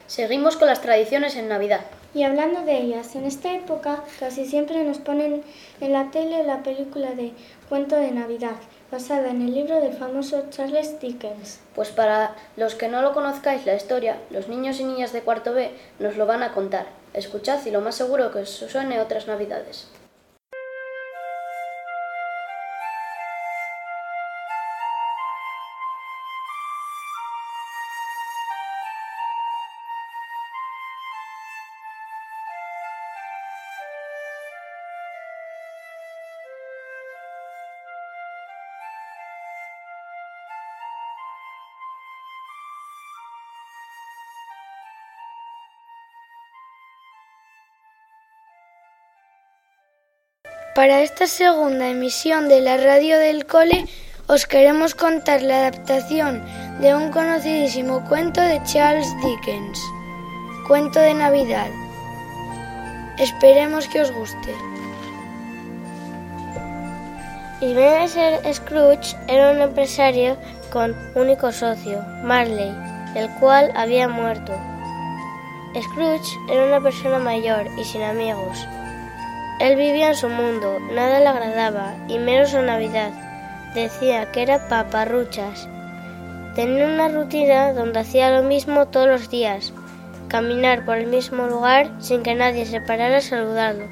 Seguimos con las tradiciones en Navidad. Y hablando de ellas, en esta época casi siempre nos ponen en la tele la película de Cuento de Navidad, basada en el libro del famoso Charles Dickens. Pues para los que no lo conozcáis la historia, los niños y niñas de cuarto B nos lo van a contar. Escuchad y lo más seguro que os suene otras Navidades. Para esta segunda emisión de la radio del cole os queremos contar la adaptación de un conocidísimo cuento de Charles Dickens, Cuento de Navidad. Esperemos que os guste. Ebenezer Scrooge era un empresario con único socio, Marley, el cual había muerto. Scrooge era una persona mayor y sin amigos. Él vivía en su mundo, nada le agradaba, y menos la Navidad. Decía que era paparruchas. Tenía una rutina donde hacía lo mismo todos los días, caminar por el mismo lugar sin que nadie se parara a saludarlo.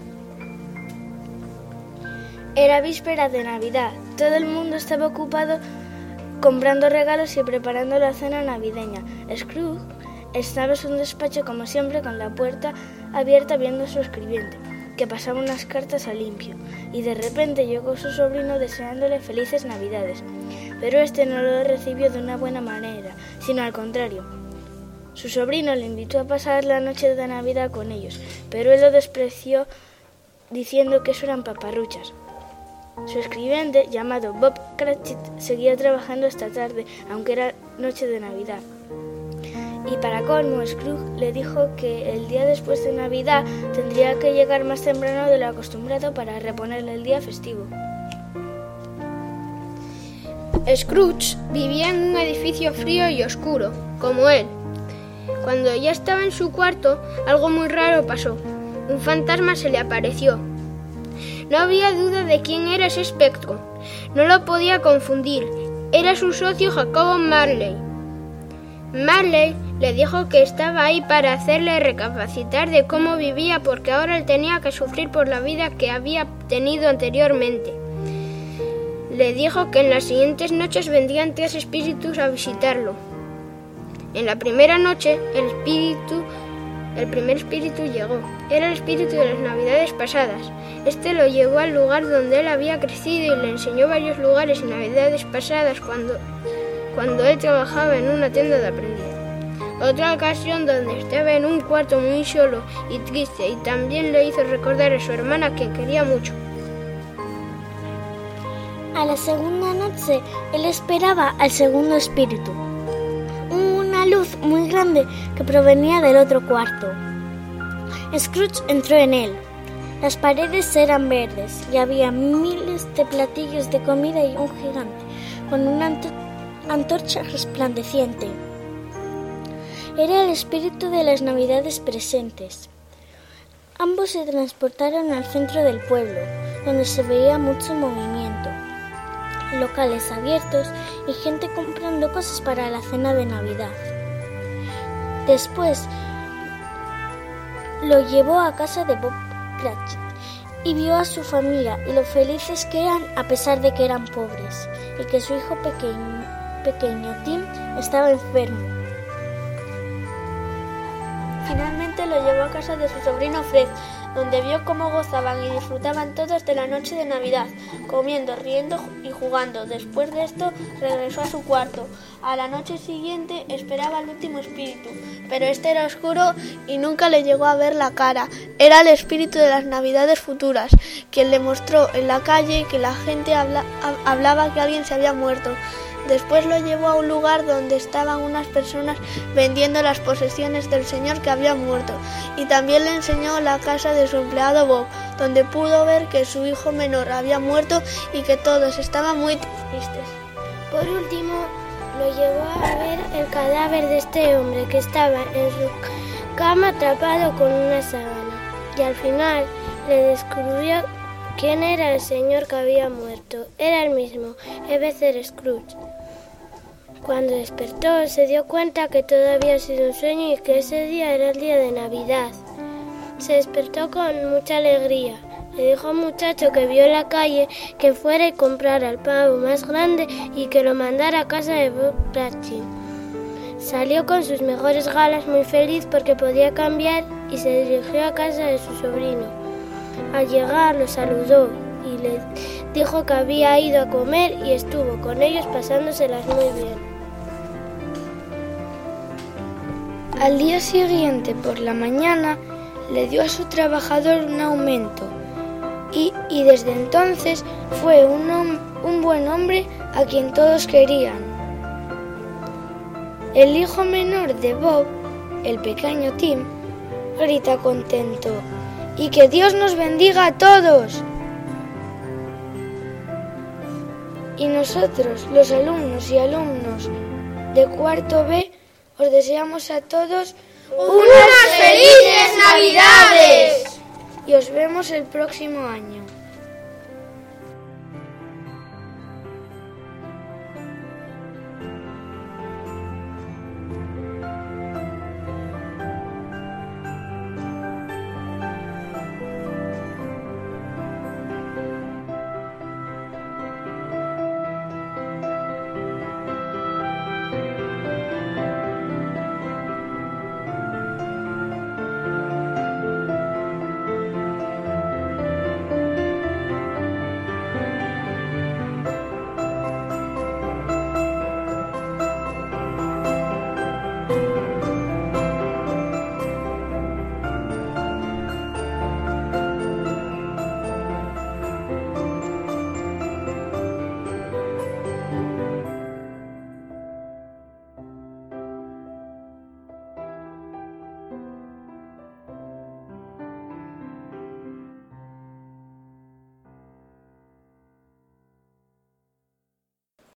Era víspera de Navidad. Todo el mundo estaba ocupado comprando regalos y preparando la cena navideña. Scrooge estaba en su despacho como siempre con la puerta abierta viendo a su escribiente, que pasaba unas cartas a limpio, y de repente llegó su sobrino deseándole felices Navidades, pero este no lo recibió de una buena manera, sino al contrario. Su sobrino le invitó a pasar la noche de Navidad con ellos, pero él lo despreció diciendo que eso eran paparruchas. Su escribiente, llamado Bob Cratchit, seguía trabajando hasta tarde, aunque era noche de Navidad. Y para colmo, Scrooge le dijo que el día después de Navidad tendría que llegar más temprano de lo acostumbrado para reponerle el día festivo. Scrooge vivía en un edificio frío y oscuro, como él. Cuando ya estaba en su cuarto, algo muy raro pasó. Un fantasma se le apareció. No había duda de quién era ese espectro. No lo podía confundir. Era su socio Jacobo Marley. Marley le dijo que estaba ahí para hacerle recapacitar de cómo vivía, porque ahora él tenía que sufrir por la vida que había tenido anteriormente. Le dijo que en las siguientes noches vendrían 3 espíritus a visitarlo. En la primera noche, el primer espíritu llegó. Era el espíritu de las Navidades pasadas. Este lo llevó al lugar donde él había crecido y le enseñó varios lugares en Navidades pasadas cuando él trabajaba en una tienda de aprendiz. Otra ocasión donde estaba en un cuarto muy solo y triste, y también le hizo recordar a su hermana que quería mucho. A la segunda noche, él esperaba al segundo espíritu. Una luz muy grande que provenía del otro cuarto. Scrooge entró en él. Las paredes eran verdes y había miles de platillos de comida y un gigante con una antorcha resplandeciente. Era el espíritu de las Navidades presentes. Ambos se transportaron al centro del pueblo, donde se veía mucho movimiento, locales abiertos y gente comprando cosas para la cena de Navidad. Después lo llevó a casa de Bob Cratchit y vio a su familia y lo felices que eran a pesar de que eran pobres y que su hijo pequeño Tim estaba enfermo. Finalmente lo llevó a casa de su sobrino Fred, donde vio cómo gozaban y disfrutaban todos de la noche de Navidad, comiendo, riendo y jugando. Después de esto regresó a su cuarto. A la noche siguiente esperaba al último espíritu, pero este era oscuro y nunca le llegó a ver la cara. Era el espíritu de las Navidades futuras, quien le mostró en la calle que la gente hablaba que alguien se había muerto. Después lo llevó a un lugar donde estaban unas personas vendiendo las posesiones del señor que había muerto, y también le enseñó la casa de su empleado Bob, donde pudo ver que su hijo menor había muerto y que todos estaban muy tristes. Por último, lo llevó a ver el cadáver de este hombre que estaba en su cama atrapado con una sábana. Y al final le descubrió quién era el señor que había muerto. Era el mismo, Ebenezer Scrooge. Cuando despertó se dio cuenta que todo había sido un sueño y que ese día era el día de Navidad. Se despertó con mucha alegría. Le dijo a un muchacho que vio en la calle que fuera y comprara el pavo más grande y que lo mandara a casa de Bob Cratchit. Salió con sus mejores galas muy feliz porque podía cambiar y se dirigió a casa de su sobrino. Al llegar lo saludó y le dijo que había ido a comer y estuvo con ellos pasándoselas muy bien. Al día siguiente por la mañana le dio a su trabajador un aumento y desde entonces fue un buen hombre a quien todos querían. El hijo menor de Bob, el pequeño Tim, grita contento: ¡y que Dios nos bendiga a todos! Y nosotros, los alumnos y alumnos de cuarto B, os deseamos a todos ¡unas felices Navidades! Y os vemos el próximo año.